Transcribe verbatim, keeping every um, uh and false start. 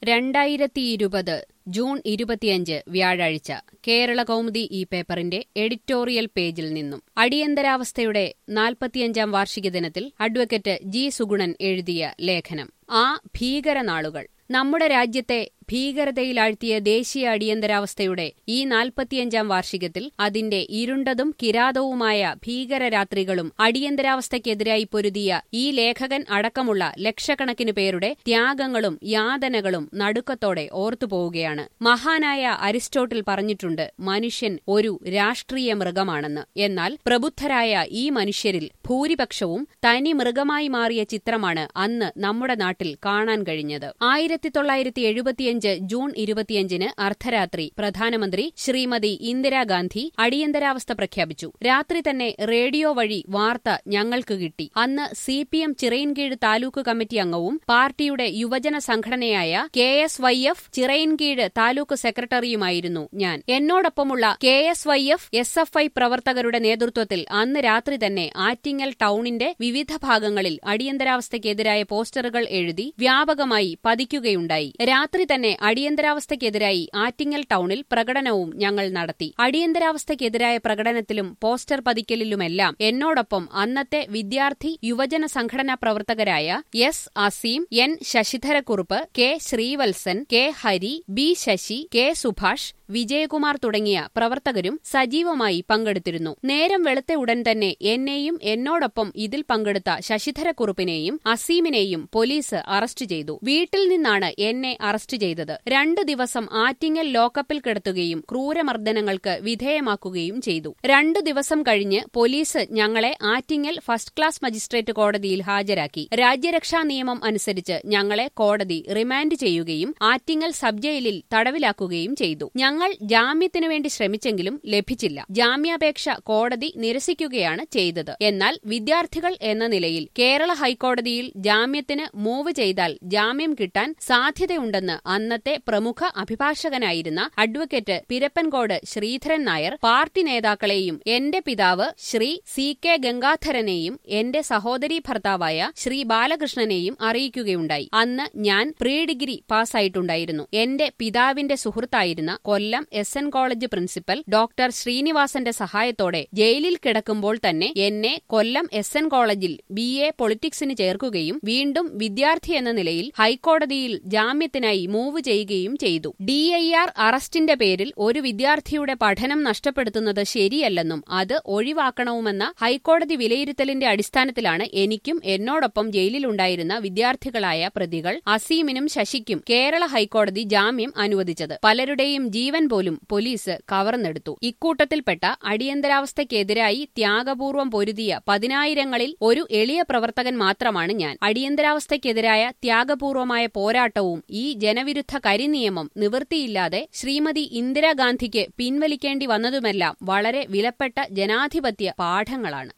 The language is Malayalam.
രണ്ടായിരത്തിയിരുപത് ജൂൺ ഇരുപത്തിയഞ്ച് വ്യാഴാഴ്ച കേരള കൗമുദി ഈ പേപ്പറിന്റെ എഡിറ്റോറിയൽ പേജിൽ നിന്നും അടിയന്തരാവസ്ഥയുടെ നാൽപ്പത്തിയഞ്ചാം വാർഷിക ദിനത്തിൽ അഡ്വക്കേറ്റ് ജി സുഗുണൻ എഴുതിയ ലേഖനം. ആ ഭീകരനാളുകൾ. നമ്മുടെ രാജ്യത്തെ ഭീകരതയിലാഴ്ത്തിയ ദേശീയ അടിയന്തരാവസ്ഥയുടെ ഈ നാൽപ്പത്തിയഞ്ചാം വാർഷികത്തിൽ അതിന്റെ ഇരുണ്ടതും കിരാതവുമായ ഭീകരരാത്രികളും അടിയന്തരാവസ്ഥയ്ക്കെതിരായി പൊരുതിയ ഈ ലേഖകൻ അടക്കമുള്ള ലക്ഷക്കണക്കിന് പേരുടെ ത്യാഗങ്ങളും യാതനകളും നടുക്കത്തോടെ ഓർത്തുപോവുകയാണ്. മഹാനായ അരിസ്റ്റോട്ടിൽ പറഞ്ഞിട്ടുണ്ട്, മനുഷ്യൻ ഒരു രാഷ്ട്രീയ മൃഗമാണെന്ന്. എന്നാൽ പ്രബുദ്ധരായ ഈ മനുഷ്യരിൽ ഭൂരിപക്ഷവും തനി മൃഗമായി മാറിയ ചിത്രമാണ് അന്ന് നമ്മുടെ നാട്ടിൽ കാണാൻ കഴിഞ്ഞത്. ആയിരത്തി തൊള്ളായിരത്തി എഴുപത്തിയഞ്ച് ജൂൺ ഇരുപത്തിയഞ്ചിന് അർദ്ധരാത്രി പ്രധാനമന്ത്രി ശ്രീമതി ഇന്ദിരാഗാന്ധി അടിയന്തരാവസ്ഥ പ്രഖ്യാപിച്ചു. രാത്രി തന്നെ റേഡിയോ വഴി വാർത്ത ഞങ്ങൾക്ക് കിട്ടി. അന്ന് C P M Chirayinkeezhu taluk committee അംഗവും പാർട്ടിയുടെ യുവജന സംഘടനയായ K S Y F Chirayinkeezhu taluk സെക്രട്ടറിയുമായിരുന്നു ഞാൻ. എന്നോടൊപ്പമുള്ള K S Y F S F I പ്രവർത്തകരുടെ നേതൃത്വത്തിൽ അന്ന് രാത്രി തന്നെ ആറ്റിങ്ങൽ ടൗണിന്റെ വിവിധ ഭാഗങ്ങളിൽ അടിയന്തരാവസ്ഥയ്ക്കെതിരായ പോസ്റ്ററുകൾ എഴുതി വ്യാപകമായി പതിക്കുകയുണ്ടായി. രാത്രി തന്നെ അടിയന്തരാവസ്ഥയ്ക്കെതിരായി ആറ്റിങ്ങൽ ടൗണിൽ പ്രകടനവും ഞങ്ങൾ നടത്തി. അടിയന്തരാവസ്ഥയ്ക്കെതിരായ പ്രകടനത്തിലും പോസ്റ്റർ പതിക്കലിലുമെല്ലാം എന്നോടൊപ്പം അന്നത്തെ വിദ്യാർത്ഥി യുവജന സംഘടനാ പ്രവർത്തകരായ S Azeem, N Sasidharakurup, K Sreevalsan, K Hari, B Sasi, K Subhash, Vijayakumar തുടങ്ങിയ പ്രവർത്തകരും സജീവമായി പങ്കെടുത്തിരുന്നു. നേരം വെളുത്ത ഉടൻ തന്നെ എന്നെയും എന്നോടൊപ്പം ഇതിൽ പങ്കെടുത്ത ശശിധരക്കുറുപ്പിനെയും അസീമിനെയും പോലീസ് അറസ്റ്റ് ചെയ്തു. വീട്ടിൽ നിന്നാണ് എന്നെ അറസ്റ്റ് ചെയ്തത്. രണ്ടു ദിവസം ആറ്റിങ്ങൽ ലോക്കപ്പിൽ കിടത്തുകയും ക്രൂരമർദ്ദനങ്ങൾക്ക് വിധേയമാക്കുകയും ചെയ്തു. രണ്ടു ദിവസം കഴിഞ്ഞ് പോലീസ് ഞങ്ങളെ ആറ്റിങ്ങൽ ഫസ്റ്റ് ക്ലാസ് മജിസ്ട്രേറ്റ് കോടതിയിൽ ഹാജരാക്കി. രാജ്യരക്ഷാ നിയമം അനുസരിച്ച് ഞങ്ങളെ കോടതി റിമാൻഡ് ചെയ്യുകയും ആറ്റിങ്ങൽ സബ് ജയിലിൽ തടവിലാക്കുകയും ചെയ്തു. ഞങ്ങൾ ജാമ്യത്തിനു വേണ്ടി ശ്രമിച്ചെങ്കിലും ലഭിച്ചില്ല. ജാമ്യാപേക്ഷ കോടതി നിരസിക്കുകയാണ് ചെയ്തത്. എന്നാൽ വിദ്യാർത്ഥികൾ എന്ന നിലയിൽ കേരള ഹൈക്കോടതിയിൽ ജാമ്യത്തിന് മൂവ് ചെയ്താൽ ജാമ്യം കിട്ടാൻ സാധ്യതയുണ്ടെന്ന് അന്നത്തെ പ്രമുഖ അഭിഭാഷകനായിരുന്ന അഡ്വക്കേറ്റ് പിരപ്പൻകോട് ശ്രീധരൻ നായർ പാർട്ടി നേതാക്കളെയും എന്റെ പിതാവ് ശ്രീ സി കെ ഗംഗാധരനെയും എന്റെ സഹോദരീ ഭർത്താവായ ശ്രീ ബാലകൃഷ്ണനെയും അറിയിക്കുകയുണ്ടായി. അന്ന് ഞാൻ പ്രീ ഡിഗ്രി പാസ്സായിട്ടുണ്ടായിരുന്നു. എന്റെ പിതാവിന്റെ സുഹൃത്തായിരുന്ന Kollam S N college principal doctor ശ്രീനിവാസന്റെ സഹായത്തോടെ ജയിലിൽ കിടക്കുമ്പോൾ തന്നെ എന്നെ കൊല്ലം എസ് എൻ കോളേജിൽ ബി എ പൊളിറ്റിക്സിന് ചേർക്കുകയും വീണ്ടും വിദ്യാർത്ഥി എന്ന നിലയിൽ ഹൈക്കോടതിയിൽ ജാമ്യത്തിനായി മൂവ് ചെയ്യുകയും ചെയ്തു. ഡി ഐ ആർ അറസ്റ്റിന്റെ പേരിൽ ഒരു വിദ്യാർത്ഥിയുടെ പഠനം നഷ്ടപ്പെടുത്തുന്നത് ശരിയല്ലെന്നും അത് ഒഴിവാക്കണമെന്ന ഹൈക്കോടതി വിലയിരുത്തലിന്റെ അടിസ്ഥാനത്തിലാണ് എനിക്കും എന്നോടൊപ്പം ജയിലിലുണ്ടായിരുന്ന വിദ്യാർത്ഥികളായ പ്രതികൾ അസീമിനും ശശിക്കും കേരള ഹൈക്കോടതി ജാമ്യം അനുവദിച്ചത്. പലരുടെയും ജീവൻ പോലും പോലീസ് കവർന്നെടുത്തു. ഇക്കൂട്ടത്തിൽപ്പെട്ട അടിയന്തരാവസ്ഥയ്ക്കെതിരായി ത്യാഗപൂർവം പൊരുതിയ പതിനായിരങ്ങളിൽ ഒരു എളിയ പ്രവർത്തകൻ മാത്രമാണ് ഞാൻ. അടിയന്തരാവസ്ഥയ്ക്കെതിരായ ത്യാഗപൂർവമായ പോരാട്ടവും ഈ ജനവിരുദ്ധ കരിനിയമം നിവൃത്തിയില്ലാതെ ശ്രീമതി ഇന്ദിരാഗാന്ധിക്ക് പിൻവലിക്കേണ്ടി വന്നതുമെല്ലാം വളരെ വിലപ്പെട്ട ജനാധിപത്യ പാഠങ്ങളാണ്.